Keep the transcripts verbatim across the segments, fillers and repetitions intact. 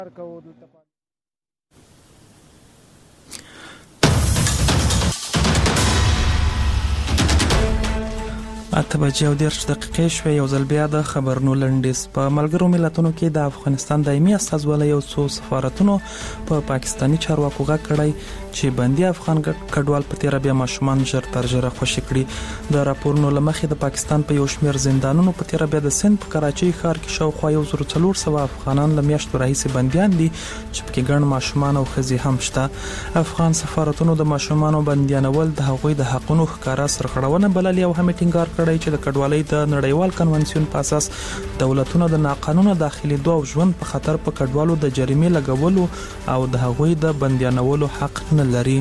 اته بجې او دېرش دقیقې شوې. یو ځل بیا د خبرونو لنډیز. په ملګرو ملتونو کې د افغانستان دایمي استازوالی یو څو سفارتونو په پا پاکستاني چارواکو غږ کړی چې بندي افغان کډوال په تیره بیا ماشومان ژر تر ژره خوشي کړي. د راپورونو لمخې د پاکستان په یو شمېر زندانونو په تیره بیا د سند په کراچۍ ښار کې شاوخوا یو زر څلور سوه افغانان له میاشتو راهیسې بندیان دي چې پکې ګڼ ماشومان او ښځې هم شته. افغان سفارتونو د ماشومانو بندیانول د هغوی د حقونو ښکاره سرغړونه بللې او هم ټینګار کړی چې د کډوالۍ د نړیوال کنونسیون په اساس دولتونه د ناقانونه داخلي دوه ژوند په خطر په کډوالو د جریمې لګولو او د هغوی د بندیانولو حق نه لري.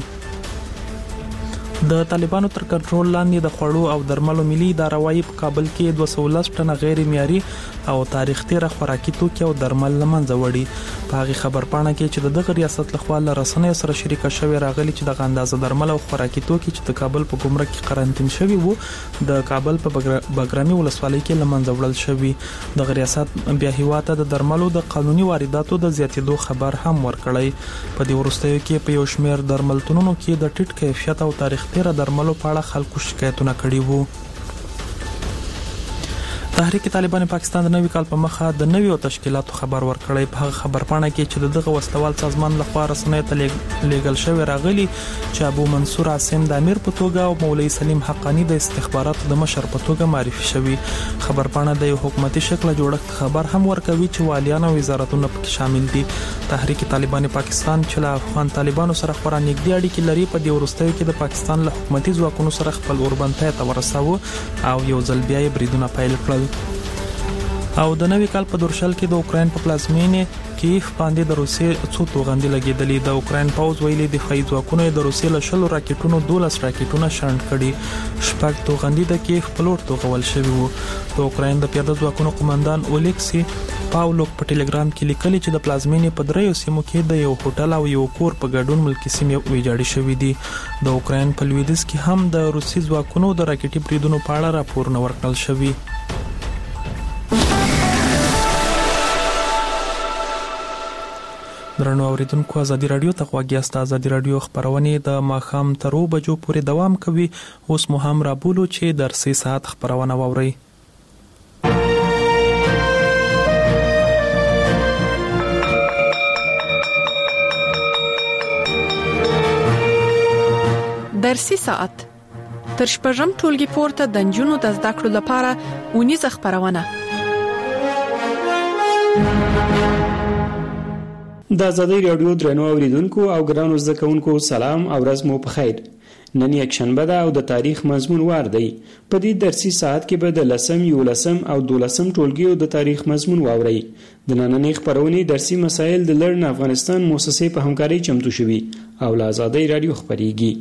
د طالبانو تر کنټرول لاندې د خوړو او درملو ملي اداره وايي په کابل کې دوه سوه لس ټنه غیر معیاري او تاریخ تیره خوراکي توکي او درمل له منځه وړي. په هغې خبرپاڼه کې چې د دغه ریاست لخوا له رسنیو سره شریکه شوې راغلي چې دغه اندازه درمل او خوراکي توکي چې د کابل په ګمرک کې قرنطین شوي وو د کابل په بګرامي ولسوالۍ کې له منځه وړل شوي. دغه ریاست بیا هیواد ته د درملو د قانوني وارداتو د زیاتېدو خبر هم ورکړی. په دې وروستیو کې په یو شمېر درملتونونو کې د ټیټ کیفیت او تاریخ تیره درملو په اړه خلکو شکایتونه کړي وو. تحریک طالبان پاکستان د نوي کال په مخه د نویو تشکیلاتو خبر ورکړی. په هغه خبرپاڼه کې چې دغه وسلوال سازمان لخوا رسنیو ته لیږل شوی راغلی چې ابو منصور عاصم د امیر په توګه او مولوي سلیم حقانی د استخباراتو د مشر په توګه معرفي شوی. خبرپاڼه د یو حکومتي شکل جوړښت خبر هم ورکوي چې والیان او وزارتونه پکې شامل دي. تحریک طالبان پاکستان چې له افغان طالبانو سره خورا نږدې اړیکې لري په دې وروستیو کې د پاکستان له حکومتي ځواکونو سره خپل اوربند پای ته ورساوه او یو ځل بیا یې بریدونه پیل کړل. او د نوي کال په دورشل کې د اوکراین په پلازمینې کیف باندې د روسیې څو توغندي لګېدلې. د اوکراین پوځ ویلي دفاعي ځواکونو د روسیې له شلو راکټونو دولس راکټونه شنډ کړي. شپږ توغندي د کیف په لور توغول شوي وو. د اوکراین د پیاده ځواکونو قومندان اولیکسی پاولوک په ټلګرام کې لیکلي چې د پلازمینې په دریو سیمو کې د یو هوټل او یو کور په ګډون ملکي سیمې ویجاړې شوې دي. د اوکراین په لویدیځ کې هم د روسي ځواکونو د راکټي بریدونو په اړه راپورونه ورکړل شوي. درنو اوریدونکو، ازادي رادیو ته غوږ یاست. ازادي رادیو خبرونه د ماښام تر اوه بجو پورې دوام کوي. اوس مو هم رابولو چې درسي ساعت خبرونه واورئ. درسي ساعت تر شپږم ټولګي پورته د نجونو د زده کړو لپاره ونیزه خبرونه. د ازادي رادیو درنو اوریدونکو او ګرانو زده کوونکو سلام او ورځ مو په خیر. نن یک شنبه ده او د تاریخ مضمون وار دی. په دې درسي ساعت کې به د لسم، یولسم او دولسم ټولګیو د تاریخ مضمون واورئ. د نننۍ خبرونې درسي مسایل د لرن افغانستان مؤسسې په همکارۍ چمتو شوي او له ازادي رادیو خبريږي.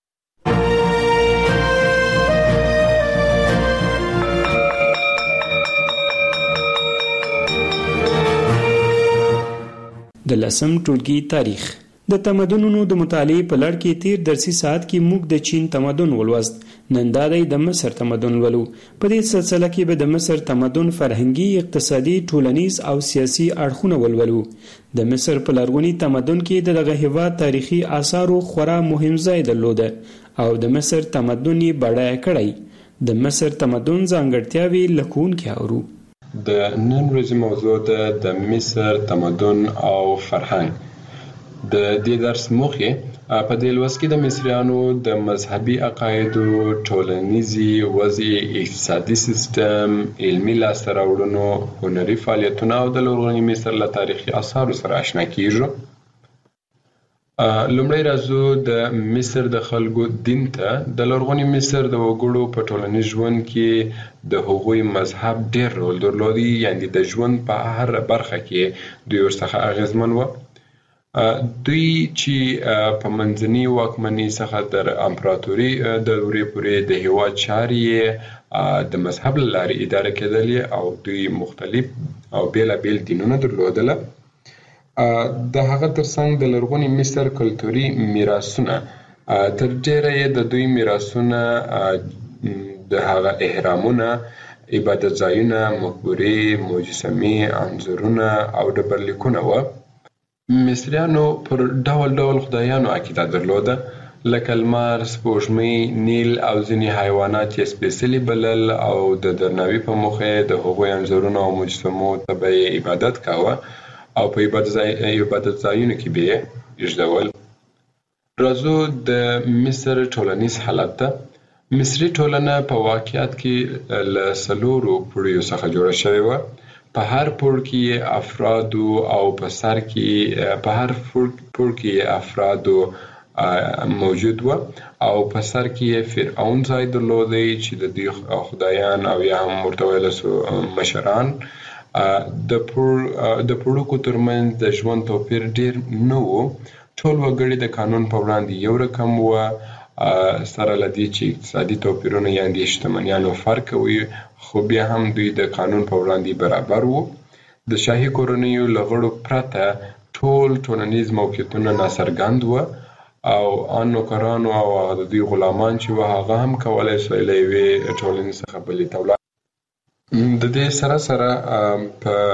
د لسم ټولګي تاریخ. د تمدنونو د مطالعې په لړ کې تیر درسي ساعت کې موږ د چین تمدن ولوست. نن دا دی د مصر تمدن ولو. په دې سلسله کې به د مصر تمدن فرهنګي، اقتصادي، ټولنیز او سیاسي اړخونه ولولو. د مصر په لرغوني تمدن کې دغه هیواد تاریخي آثارو خورا مهم ځای درلوده او د مصر تمدن یې بډایه کړی. د مصر تمدن ځانګړتیاوې لکونکي اورو. د نن ورځې موضوع ده د مصر تمدن او فرهنګ. د دې درس موخه په دې لوست کې د مصریانو د مذهبي عقایدو، ټولنیزي وضع، اقتصادي سیستم، علمي لاسته راوړنو، هنري فعالیتونو او د لرغوني مصر له تاریخي آثارو سره آشنا کیږو. لومړی راځو د مصر د خلکو دین ته. د لرغوني مصر د وګړو په ټولنیز ژوند کې د هغوی مذهب ډېر رول درلودي، یعنی د ژوند په هر برخه کې دوی ورڅخه اغیزمن و. دوی چې په منځني واکمنۍ څخه تر امپراتوري دورې پورې د هیواد چارې د مذهب له لارې اداره کېدلې او دوی مختلف او بېلابېل دینونه درلودله. د هغه ترڅنګ د لرغوني مصر کلتوري میراثونه تر ډېره یې د دوی میراثونه د هغه احرامونه، عبادت ځایونه، مقبرې، مجسمې، انځورونه او ډبرلیکونه وه. مصریانو پر ډول ډول خدایانو عقیده درلوده، لکه لمر، سپوږمۍ، نیل او ځینې حیوانات یې سپېڅلي بلل او د درناوي په موخه د هغوی انځورونو او مجسمو ته به یې عبادت کاوه او په عبادت ځایونو کې به یې ایږدول. راځو د مصر ټولنیز حالت ته. مصري ټولنه په واقعیت کې له څلورو پوړیو څخه جوړه شوې وه. په هر پوړ کې افرادو او په سر کې په هر پوړ کې افرادو موجود و او په سر کې فرعون ځای درلودی چې د دوی خدایان او یا هم ورته ویل سو مشران. د پوړ د پوړکو ترمنځ د ژوند توپیر ډیر نه و. ټول وګړي د قانون په وړاندې یو رقم و، سره له دې چې اقتصادي توپیرونه یا د شتمنیانو فرق وي، خو بیا هم دوی د قانون په وړاندې برابر وو. د شاهي کورنیو له غړو پرته ټول ټولنیز موقعیتونه ناڅرګند وو او ان نوکرانو او د دوی غلامان چې وو هغه هم کولی سوی له یوې ټولنې څخه بلې ته ولاړ. د دې سره سره په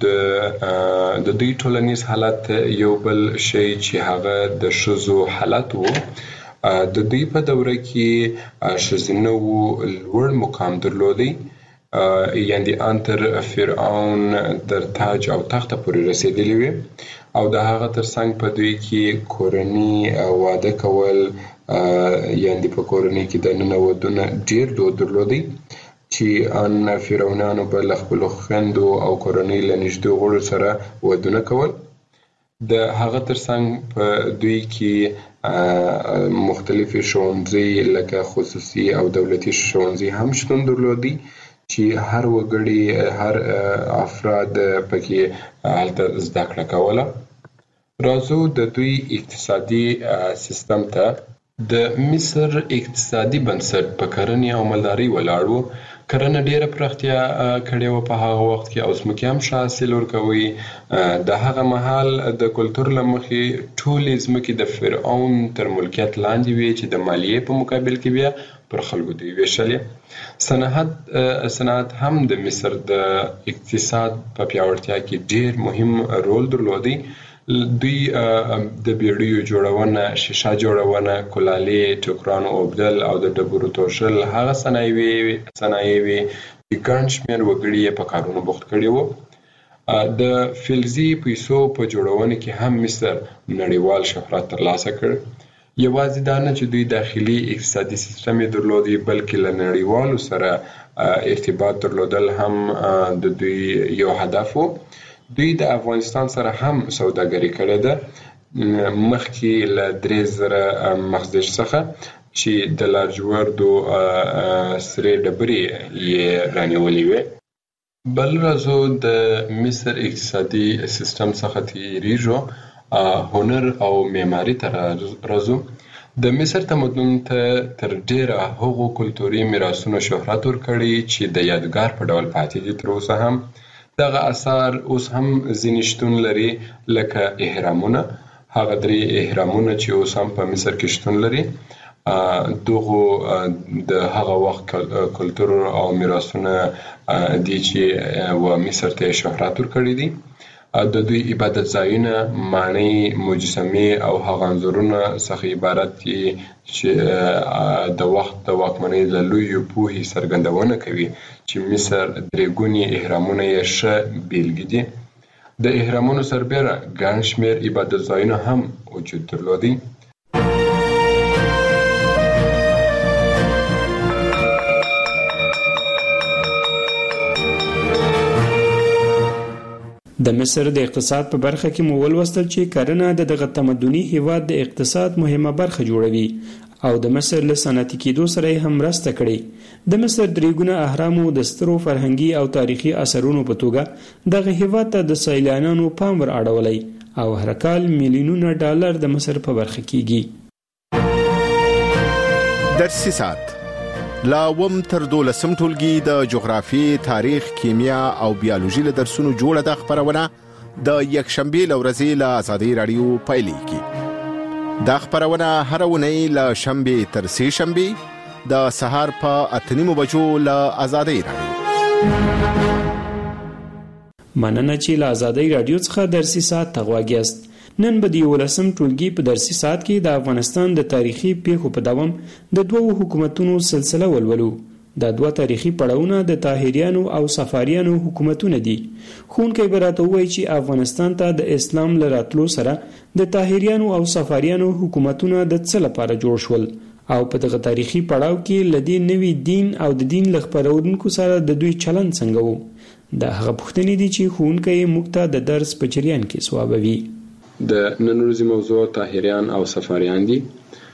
د دوی ټولنیز حالت یو بل شی چې هغه د ښځو حالت وو. د دوی په دوره کې ښځینه وو لوړ مقام درلودی، یعنې ان تر فرعون در تاج او تخته پورې رسېدلي وي او د هغه ترڅنګ په دوی کې کورني واده کول، یعنې په کورنۍ کې دننه ودونه ډیر دود درلودی چې ان فرعونانو به له خپلو خویندو او کورنۍ له نږدې غړو سره ودونه کول. د هغه ترڅنګ په دوی کې مختلفې ښوونځي لکه خصوصي او دولتي ښوونځي هم شتون درلودي چې هر وګړي هر افراد پکې هلته زده کړه کوله. راځو د دوی اقتصادي سیستم ته. د مصر اقتصادي بنسټ په کرنې او مالدارۍ ولاړ و. کرنه ډیره پراختیا کړې وه په هغه وخت کې او ځمکې هم ښه حاصل ورکوي. د هغه مهال د کلتور له مخې ټولې ځمکې د فرعون تر ملکیت لاندې وې چې د مالیې په مقابل کې بیا پر خلکو دوی ویشلې. صنعت صنعت هم د مصر د اقتصاد په پیاوړتیا کې ډیر مهم رول درلودی. دوی د بیړیو جوړونه، شیشه جوړونه، کلالې، ټوکرانو اوبدل او د ډبرو توشل هغه صنایع وې چې ګڼ شمېر وګړي یې په کارونو بوخت کړي وو. د فلزي پیسو په جوړونه کې هم مصر نړیوال شهرت ترلاسه کړ. یوازې دا نه چې دوی داخلي اقتصادي سیستم یې درلودی، بلکې له نړیوالو سره ارتباط درلودل هم د دوی یو هدف و. دوی د افغانستان سره هم سوداګري کړې ده، مخکې له درې زره مخزن څخه چې د لاجوردو سرې ډبرې یې رانیولې وې. بل راځو د مصر اقتصادي سیستم څخه تیریږو، هنر او معماري ته راځو. د مصر تمدن ته تر ډیره هغو کلتوري میراثونو شهرت ورکړی چې د یادګار په ډول پاتې دي تر اوسه هم. دغه اثار اوس هم ځینې شتون لري، لکه اهرامونه، هغه درې اهرامونه چې اوس هم په مصر کې شتون لري. دغه د هغه وخت کلتور او میراثونه دي چې و مصر ته شهرت ورکړی دي. د دوی عبادت ځایونه، ماڼۍ، مجسمې او هغه انځورونه څخه عبارت دي چې د وخت د واکمنۍ له لویو پوهې څرګندونه کوي چې مصر درې ګوني اهرامونه یې ښه بیلګې دي. د اهرامونو سربیره ګڼ شمېر عبادت ځایونه هم وجود درلودی. د مصر د اقتصاد په برخه کې مو ولوستل چې کرنه د دغه تمدني هیواد د اقتصاد مهمه برخه جوړوي او د مصر له صنعتي کېدو سره یې هم مرسته کړې. د مصر درې ګونه اهرامو د سترو فرهنګي او تاریخي اثرونو په توګه دغه هیواد ته د سیلانیانو پام ور اړولی او هر کال میلیونونه ډالر د مصر په برخه کېږي. درسي ساعت لا وم تر دولسم ټولګي د جغرافي، تاریخ، کیمیا او بیولوژي له درسونو جوړه د خبرونه د یک شنبه لورځي له آزادۍ رادیو پایلیږي. دا خبرونه هر ونی له شنبه تر سه شنبه د سهار په اتنیمو بجو له آزادۍ رادیو. مننه چې له آزادۍ رادیو څخه درسي ساعت ته غواړئ. نن به د یولسم ټولګي په درسي ساعت کې د افغانستان د تاریخي پیښو په دوام د دوو حکومتونو سلسله ولولو. دا دوه تاریخي پړاوونه د طاهریانو او صفاریانو حکومتونه دي. ښوونکی به راته ووایي چې افغانستان ته د اسلام له راتلو سره د طاهریانو او صفاریانو حکومتونه د څه لپاره جوړ شول او په دغه تاریخي پړاو کې له دې نوي دین او د دین له خپرونکو سره د دوی چلند څنګه و. دا هغه پوښتنې دي چې ښوونکی موږ ته د درس په جریان کې ځوابوي. د نن ورځې موضوع طاهریان او صفاریان دي.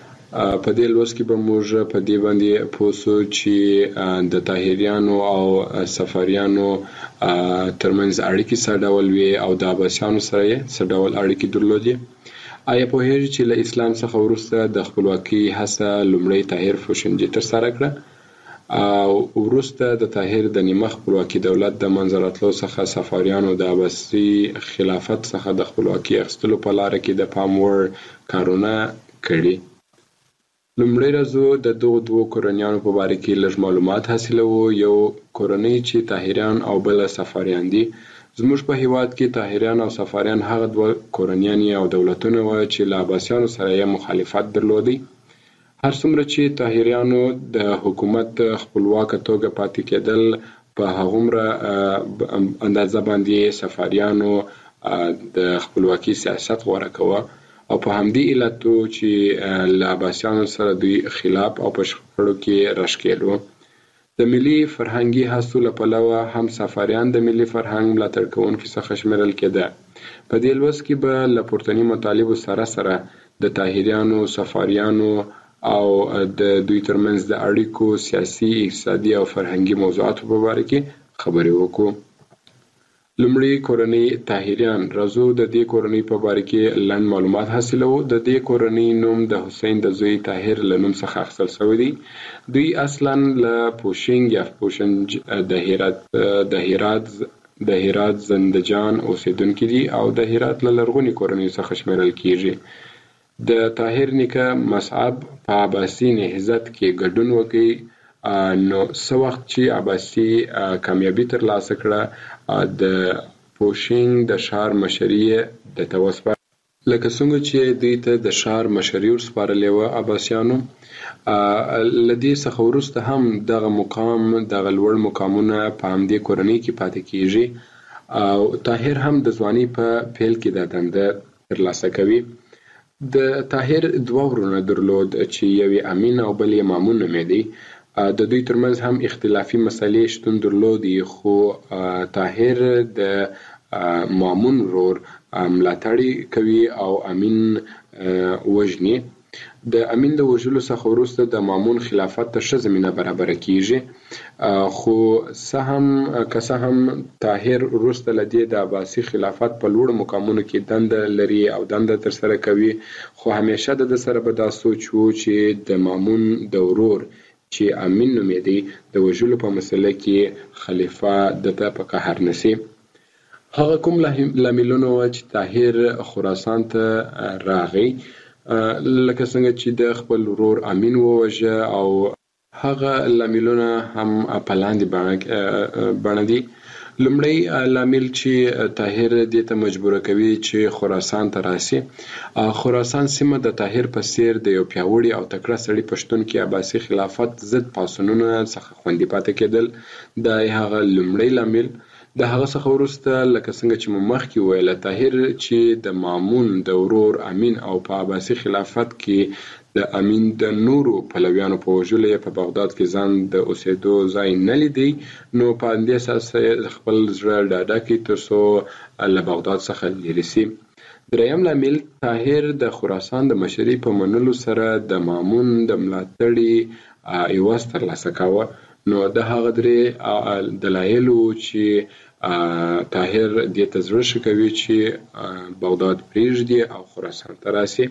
په دې لوست کې به موږ په دې باندې پوه شو چې د طاهریانو او صفاریانو ترمنځ اړیکې څه ډول وي او د عباسیانو سره یې څه ډول اړیکې درلودې. آیا پوهیږئ چې له اسلام څخه وروسته د خپلواکۍ هڅه لومړی طاهر فوشنجي ترسره کړه او وروسته د طاهر د نیمه خپلواکي دولت د منځه راتلو څخه صفاریانو د عباسي خلافت څخه د خپلواکۍ اخیستلو په لاره کې د پام وړ کارونه کړي. لومړی راځو د دغو دوو کورنیانو په باره کې لږ معلومات حاصلوو. یو کورنۍ چې طاهریان او بل صفاریان دي. زموږ په هیواد کې طاهریان او صفاریان هغه دوه کورنیان او دولتونه وو چې له عباسیانو سره یې مخالفت درلودی. هر څومره چې طاهریانو د حکومت خپلواکه توګه پاتې کېدل په هغومره اندازه باندې صفاریانو د خپلواکي سیاست غوره کوه او په همدې علتو چې له عباسیانو سره دوی خلاف او په شخړو کې راښکېل وو. د ملي فرهنګي هڅو له پلوه هم صفاریان د ملي فرهنګ ملاتړ کوونکو څخه شمیرل کېده. په دې لوست کې به له پورتني مطالبو سره سره د طاهریانو، صفاریانو او د دوی ترمنځ د اړیکو سیاسي، اقتصادي او فرهنګي موضوعاتو په باره کې خبرې وکړو. لومړی کورنۍ طاهریان. راځو د دې کورنۍ په باره کې لنډ معلومات حاصلوو. د دې کورنۍ نوم د حسین د زوی طاهر له نوم څخه اخیستل شوی دی. دوی اصلا له پوشنګ یا پوشنج د هرات د هرات د هرات زندجان اوسیدونکي دي او د هرات له لرغوني کورنۍ څخه شمیرل کیږي. د طاهر نیکه مصعب په عباسي نهضت کې ګډون وکړي. نو څه وخت چې عباسي کامیابي ترلاسه کړه د پوشنګ د ښار مشري د توسپه لکه څنګه چې دوی ته د ښار مشري ورسپارلې وه عباسیانو. له دې څخه وروسته هم دغه مقام دغه لوړ مقامونه په همدې کورنۍ کې پاتې کیږي او طاهر هم د ځوانۍ په پیل کې دا دنده ترلاسه کوي. د طاهر دوه ورونه درلود چې یو یې امین او بل یې مامون نومېدی. د دوی ترمنځ هم اختلافي مسلې شتون درلودي خو طاهر د مامون ورور ملاتړ کوي او امین وژني. د امین د وژلو څخه وروسته د مامون خلافت ته ښه زمینه برابره کیږي خو څه هم که څه هم طاهر وروسته له دې د عباسي خلافت په لوړو مقامونو کې دنده لري او دنده ترسره کوي خو همیشه د ده سره به دا سوچ و چې د مامون د ورور چې امین نومېدی د وژلو په مسله کې خلیفه دته په قهر نسی. هغه کوم لاملونه وو چې طاهر خراسان ته راغی لکه څنګه چې د خپل ورور امین ووژه او هغه لاملونه هم په لاندې بڼه دي. لومړی لامل چې طاهر دې ته مجبوره کوي چې خراسان ته راسي. خراسان سیمه د طاهر په څیر د یو پیاوړي او تکړه سړي په شتون کې عباسي خلافت ضد پاڅونونو څخه خوندي پاتې کېدل. دا هغه لومړی لامل. د هغه څخه وروسته لکه څنګه چې مو مخکې ویله طاهر چې د مامون د ورور امین او په عباسي خلافت کې د امین د نورو پلویانو په وژلو یې په بغداد کې ځان د اوسېدو ځای نه لیدی نو په همدې اساس خپل زړه ډاډه کړي تر څو له بغداد څخه لرې سي. دریم لامل طاهر د خراسان د مشرۍ په منلو سره د مامون د ملاتړي عوض ترلاسه کاوه. نو د هغه درې دلایل وو چې طاهر دې ته زړه ښه کوي چې بغداد پرېږدي او خراسان ته راسي.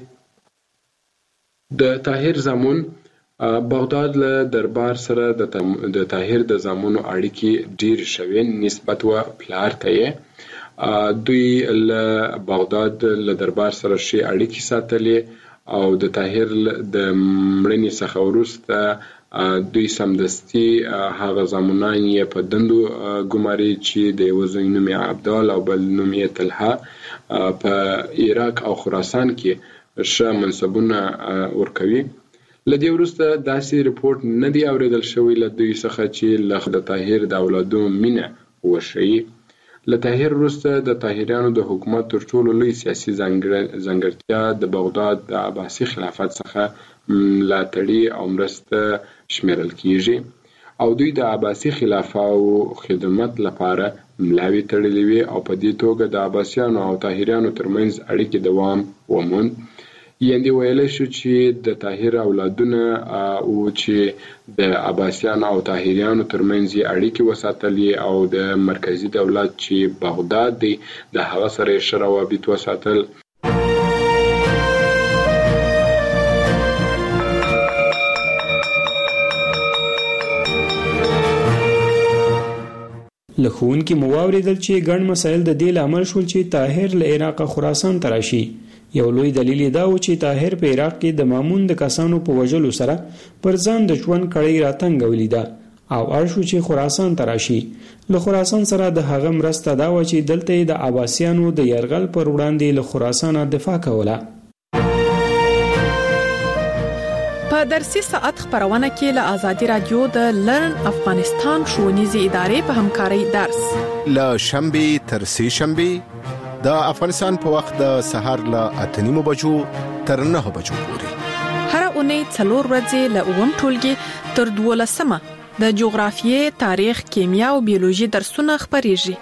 د طاهر زامن بغداد له دربار سره د طاهر د زامنو اړیکې ډېرې شوې نسبت و پلار ته یې. دوی له بغداد له دربار سره ښې اړیکې ساتلې او د طاهر د مړینې څخه وروسته دوی سمدستي هغه زامنان یې په دندو ګماري چې د یو زوی نوم یې عبدال او بل نوم یې طلحه په عراق او خراسان کې ښه منصبونه ورکوي. لدې وروسته داسې رپورټ نه دی اوریدل شوی له دوی څخه چې له د طاهر د اولادو مینه وښیي. له طاهر وروسته د طاهریانو د حکومت تر ټولو لوی سیاسي ځانګړتیا د بغداد د عباسي خلافت څخه ملاتړي او مرسته شمیرل کیږي او دوی د عباسي خلافاو خدمت لپاره ملاوي تړلې وي او په دې توګه د عباسیانو او طاهریانو ترمنځ اړیکې دوام وموند. یعنې ویلی شو چې د طاهر اولادونه او چې د عباسیانو او طاهریانو ترمنځ یې اړیکې وساتلې او د مرکزي دولت چې بغداد دی د هغه سره یې ښه روابط وساتل. له ښوونکي مو واورېدل چې ګڼ مسایل د دې لامل شول چې طاهر له عراق خراسان ته راشي. یو لوی دلیل دا و چې طاهر په عراق کې د مامون د کسانو په وژلو سره پر ځان د ژوند کړۍ راتنګولې ده او اړ شو چې خراسان ته راشي. له خراسان سره د هغه مرسته دا و چې دلته د عباسیانو د یرغل پر وړاندې له خراسان دفاع کوله. په درسي ساعت خبرونه کې له آزادي رادیو د لرن افغانستان ښوونیزې ادارې په همکارۍ درس له شنبې تر سې شنبې د افغانستان په وخت د سهار له اته نیمو بجو تر نهه بجو پورې هر اونۍ څلور ورځې له اووم ټولګي تر دولسمه د جغرافیې، تاریخ، کیمیا او بیولوژي درسونه خپریږي.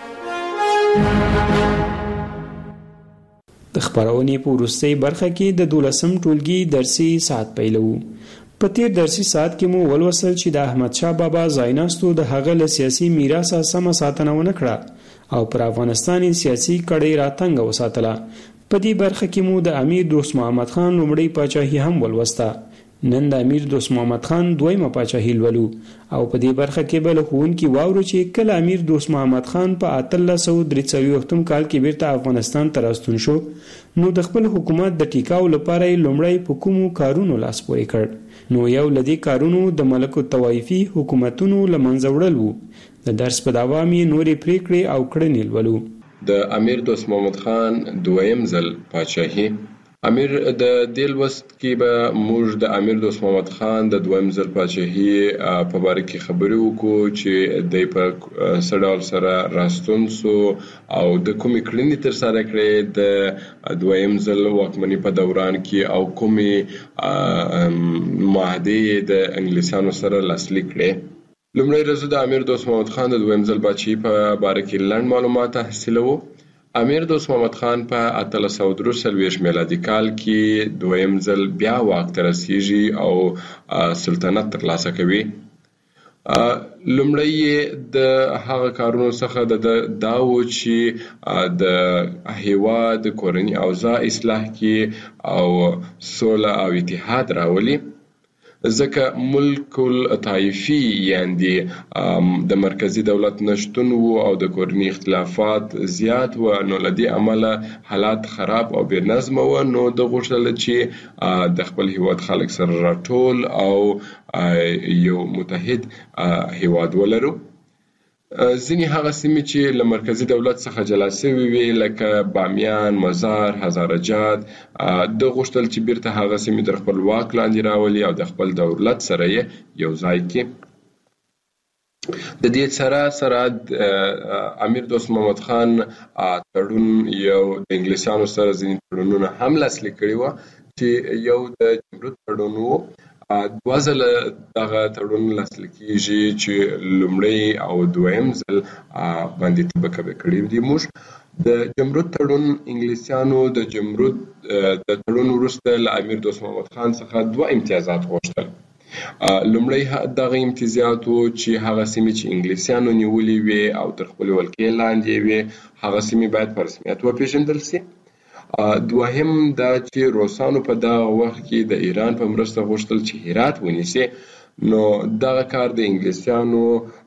د خبرونې په وروستۍ برخه کې د دولسم ټولګي درسي ساعت پیلو. په تیر درسي ساعت کې مو ولوسل چې د احمد شاه بابا ځایناستو د هغه له سیاسي میراثه سمه ساتنه ونه کړه او پر افغانستاني سیاسي کړۍ راتنګ وساتله. په دې برخه کې مو د امیر دوست محمد خان لومړی پاچاهي هم ولوسته. نن د امیر دوست محمد خان دویمه پاچاهي لولو او په دې برخه کې به له ښوونکي واورو چې کله امیر دوست محمد خان په اتلس سوه درې څلوېښتم کال کې بیرته افغانستان ته راستون شو نو د خپل حکومت د ټیکاو لپاره یې لومړی په کومو کارونو لاس پورې کړ. نو یو له دې کارونو د ملک الطوایفي حکومتونو له منځه وړل وو. د درس په دوام یې نورې پریکړې او کړنې لولو. د امیر دوست محمد خان دویم ځل پاچاهي. امیر د دې لوست کې به موږ د امیر دوست محمد خان د دویم ځل پاچاهي په باره کې خبرې وکړو چې دی په څه ډول سره راستون سو او د کومې کړنې ترسره کړې د دویم ځل واکمنۍ په دوران کې او کومې معاهدې د انګلیسانو سره لاسلیک کړې. لومړی ورځ د امیر دوست محمد خان د دویم ځل پاچاهي په باره کې لنډ معلومات حاصلوو. امیر دوست محمد خان په اتلس سوه درې څلوېښت میلادي کال کې دویم ځل بیا واک ته رسیږي او سلطنت ترلاسه کوي. لومړی د هغه کارونو څخه د دا و چې د هیواد کورني اوضاع اصلاح کړي او سوله او اتحاد راولي، ځکه ملک الطایفي یعنی د مرکزی دولت نشتون وو او د کورني اختلافات زیات و، نو له دې امله حالات خراب او بې نظمه و. نو د غوښتل چې د خپل هیواد خلک سره راټول او یو متحد هیواد ولرو. ځینې هغه سیمې چې له مرکزي دولت څخه جلا شوې وې لکه بامیان، مزار، هزارجات، د غوښتل چې بیرته هغه سیمې در خپل واک لاندې راولي او د خپل دولت سره یې یو ځای کړي. د دې سره سره امیر دوست محمد خان تړون یو د انګلیسانو سره ځینې تړونونه هم لاسلیک کړي وو چې یو د جمرود تړون وو. دوه ځله دغه تړون لاسلیک کېږي چې لومړی او دویم ځل باندې طبقه کړي دي. موږ د جمرود تړون انګلیسیانو د جمرود د تړون وروسته له امیر دوست محمد خان څخه دوه امتیازات غوښتل. لومړی دغه امتیازات وو چې هغه سیمې چې انګلیسیانو نیولې وې او تر خپلې ولکې لاندې وې هغه سیمې باید په رسمیت وپېژندل سي. دوهم دا چې روسانو په دغه وخت کې د ایران په مرسته غوښتل چې هرات ونیسي، نو دغه کار د انګلیسیانو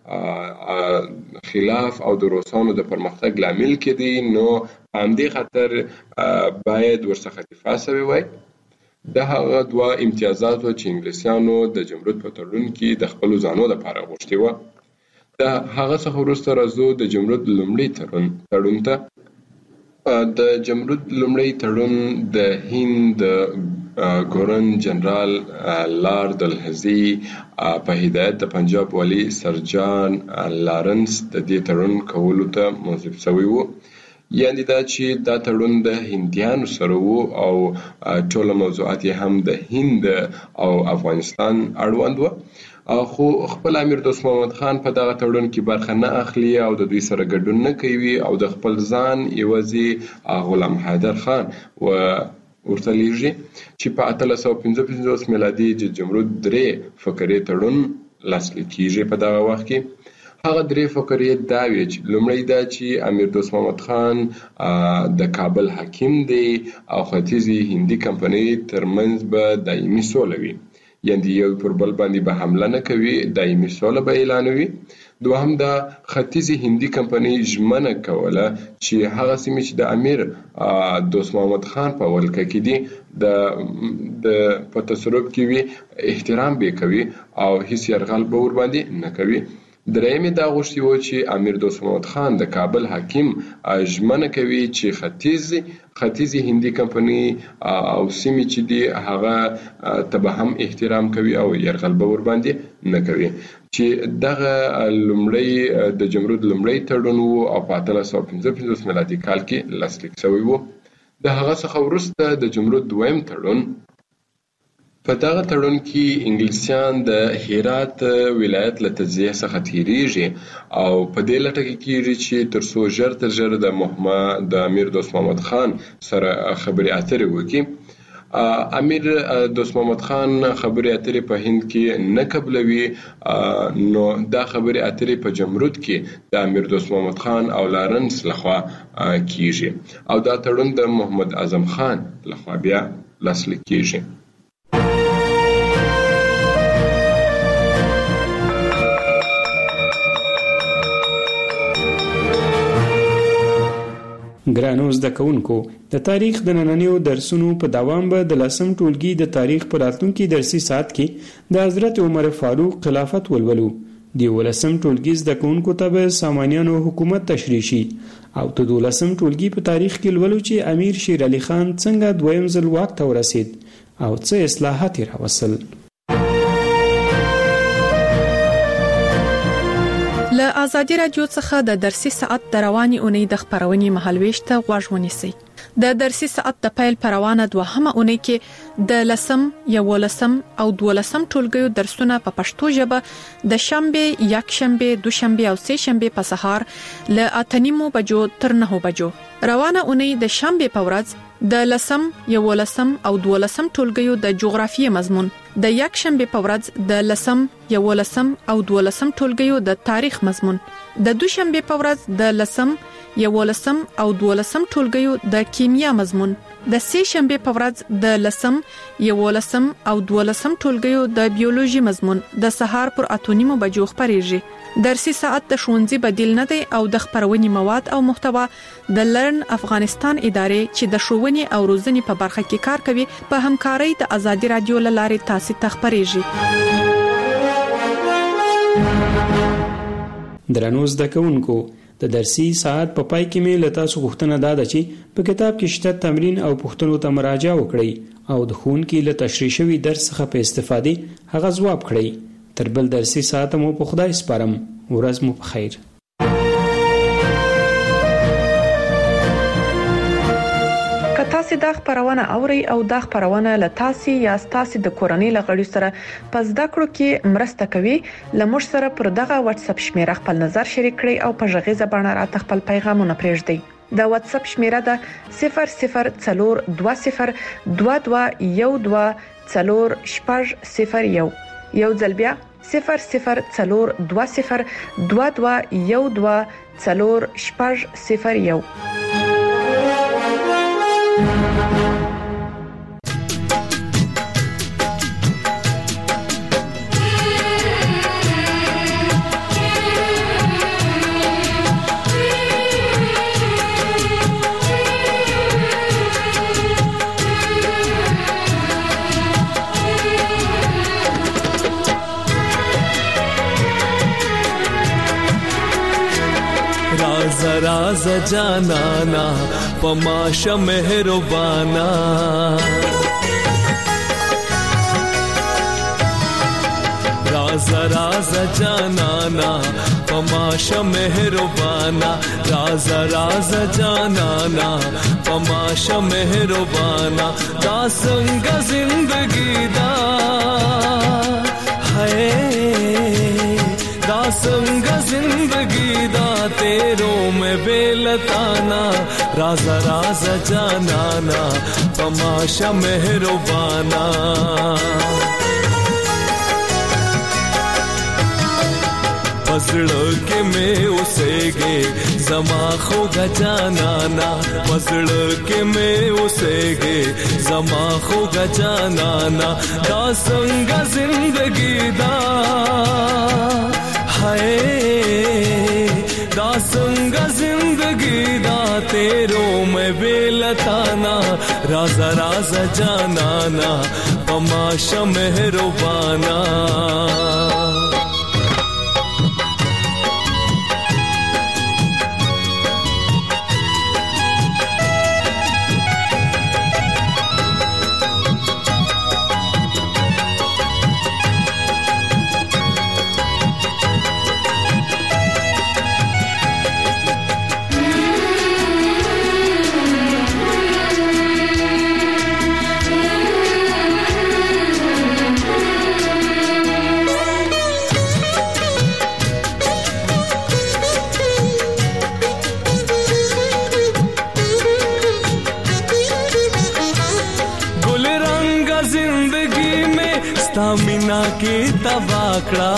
خلاف او د روسانو د پرمختګ لامل کېدی، نو په همدې خاطر باید ورڅخه دفاع شوی وای. د هغه دوه امتیازات و چې انګلیسیانو د جمرود په تړون کې د خپل ځانو لپاره غوښتي و. د هغه څخه وروسته راځو د جمرود لومړی تړون تړون ته. د جمرود لومړی تړون د هند ګورن جنرال لارد الهزي په هدایت د پنجاب والی سر جان لارنس د دې تړون کولو ته موظف شوی و. یعنی دا چې دا تړون د هندیانو سره وو او ټول موضوعات هم د هند او افغانستان اړوند وو. خو خپل امیر دوست محمد خان په دغه تړون کې برخه نه اخلي او د دوی سره ګډون نه کوي او د خپل ځان یوازې غلام حیدر خان و ورته لیږي چې په اتلس سوه پنځه پنځوس میلادي د جمرود درې فقرې تړون لاسلیک کیږي. په دغه وخت کې هغه درې فقرې دا وي چې لومړی دا چې امیر دوست محمد خان د کابل حاکم دی او ختیځي هندي کمپنۍ ترمنځ به دایمي سوله وي، یعنی یو پر بل باندې به حمله نه کوي، دایمي سوله به اعلانوي. دوهم دا ختیځي هندي کمپنۍ ژمنه کوله چې هغه سیمې چې د امیر دوست محمد خان په ولکه کې دي د د په تصرف کې وي احترام به کوي او هیڅ یرغل به ور باندې نه کوي. درېمې دا غوښتي و چې امیر دوست محمد خان د کابل حاکم ژمنه کوي چې ختیځي ختیځي هندي کمپنۍ او سیمې چې دي هغه ته به هم احترام کوي او یرغل به ور باندې نه کوي. چې دغه لومړی د جمرود لومړی تړون وو او په اتلس سوه پنځه پنځوس میلادي کال کې لاسلیک شوی وو. د هغه څخه وروسته د جمرود دویم تړون. په دغه تړون کې انګلیسیان د هرات ولایت له تجزیه څخه تیریږي او په دې لټه کې کیږي چې تر څو ژر تر ژره د محمد د امیر دوست محمد خان سره خبرې اترې وکړي. امیر دوست محمد خان خبرې اترې په هند کې نه قبلوي، نو دا خبرې اترې په جمرود کې د امیر دوست محمد خان او لارنس لخوا کیږي او دا تړون د محمد اعظم خان لخوا بیا لاسلیک کیږي. ګرانو زده کوونکو، د تاریخ د نننیو درسونو په دوام به د لسم ټولګي د تاریخ په راتلونکي درسي ساعت کې د حضرت عمر فاروق خلافت ولولو. د یولسم ټولګي زده کوونکو ته به سامانیانو حکومت تشریح شي او د دولسم ټولګي په تاریخ کې لولو چې امیر شیر علي خان څنګه دویم ځل واک ته ورسید او څه اصلاحات یې راوستل. له ازادي رادیو څخه د درسي ساعت د رواني اونۍ د خبرونې مهالويش ته غوږ ونیسئ. د درسي ساعت د پیل پروانه دوهمه اونۍ کې د لسم، یولسم او دولسم ټولګیو درسونه په پښتو ژبه د شنبه، یک شنبه، دوشنبه او سه شنبه په سهار له اته نیمو بجو تر نهو بجو. روانه اونۍ د شنبه په ورځ د لسم، یولسم او دولسم ټولګیو د جغرافیې مضمون، د یک شنبه په ورځ د لسم، یولسم او دولسم ټولګیو د تاریخ مضمون، د دوشنبه په ورځ د لسم، یولسم او دولسم ټولګیو د کیمیا مضمون، د سه شنبه په ورځ د لسم، یولسم او دولسم ټولګیو د بیولوژي مضمون د سهار پر اته نیمو بجو خبرېږي. درسي ساعت د ښوونځي بدیل نه دی او د خبرونې مواد او محتوا د لرن افغانستان ادارې چې د ښوونې او روزنې په برخه کې کار کوي په همکارۍ د ازادي رادیو له لارې تاسو ته خبرېږي. درنو زده کوونکو، د درسي ساعت په پای کې مې له تاسو غوښتنه دا ده چې په کتاب کې شته تمرین او پوښتنو ته مراجعه وکړئ او د ښوونکي له تشریح شوي درس څخه په استفادې هغه ځواب کړئ. تر بل درسي ساعت مو په خدای سپارم. ورځ مو په خیر. که تاسو د خبرونه اوري او د خبرونه له تاسو یا تاسو د کورنۍ لغړی سره پس د کړو کې مرسته کوي، لمر سره پر دغه واتس اپ شمیره خپل نظر شریک کړئ او په ژغې زبانه راته خپل پیغامونه پرېږدئ. د واتس اپ شمیره ده صفر صفر څلور دوه صفر دوه دوه یو دوه څلور شپږ صفر یو. یو ځل بیا صفر صفر څلور دوه صفر دوه دوه یو دوه څلور شپږ صفر یو. राज जानाना पमाशा मेहरबाना राज राज जानाना पमाशा मेहरबाना राज राज जानाना पमाशा मेहरबाना दासंग जिंदगी दा है दासंग जिंदगी दा तेरो में बेलताना राज राज जानाना पमाशा मेहरबाना पसड़ के मैं उसे गे जमा खो गजानाना पसड़ के मैं उसे गे जमा खो गजानाना दासंग जिंदगी दा है दासंग जिंदगी दा तेरो में बेलताना राज राज जानाना पमाशा मेहरबाना मीना की तबाकड़ा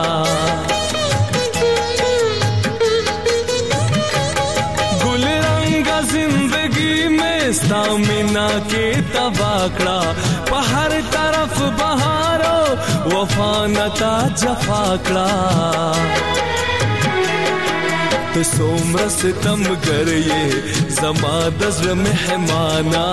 गुल रंगा जिंदगी में स्तामिना की तबाकड़ा पहर तरफ बहारो वफानता जफाकड़ा तो सोमर सितम कर ये जमा दज़्र मेहमाना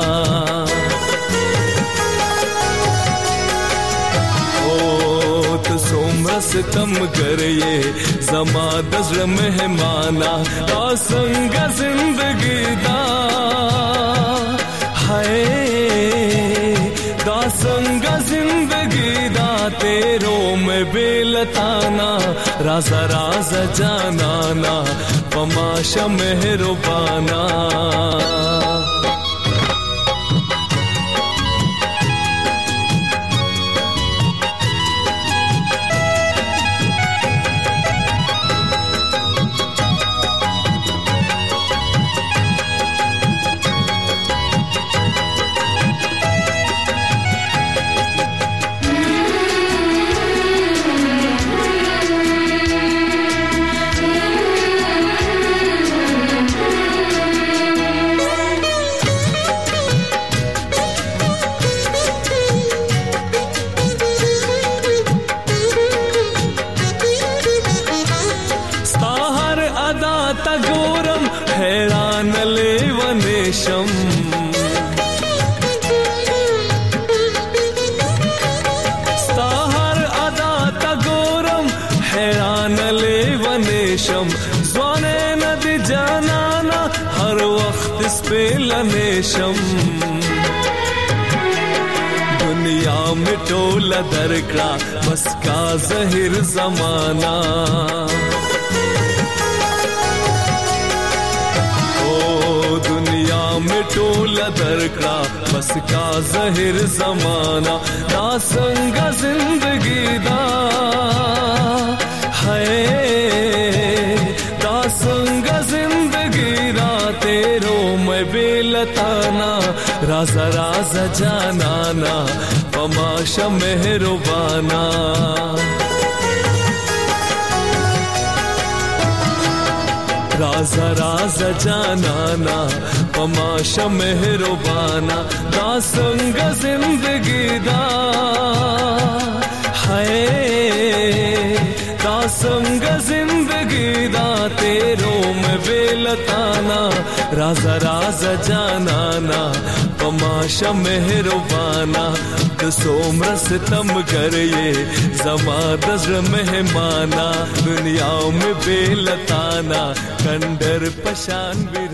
तो सोमर सितम कर ये जमा दज़्र मेहमाना दासंग जिंदगी दा है दासंग जिंदगी दा तेरो में बेलताना राज राज जानाना पमाशा मेहरबाना स्ताहर अदा तगोरम हैरान ले वनेशम ज़्वाने नदी जानाना हर वक्त इस पे लनेशम दुनिया में टोला दरकड़ा बस का ज़हिर ज़माना दुनिया में टोला दरकड़ा बस का ज़हिर ज़माना दासंग जिंदगी दा है दासंग जिंदगी दा तेरो में बेलताना राज राज जानाना पमाशा मेहरबाना राज राज जानाना पमाशा मेहरबाना दासंग जिंदगी दा है दासंग जिंदगी दा तेरो में बेलताना राजा राजा जानाना पमाशा मेहरबाना द सोमरस तम कर ये जमा दज़्र मेहमाना दुनिया में बेलताना कंडर पशान भी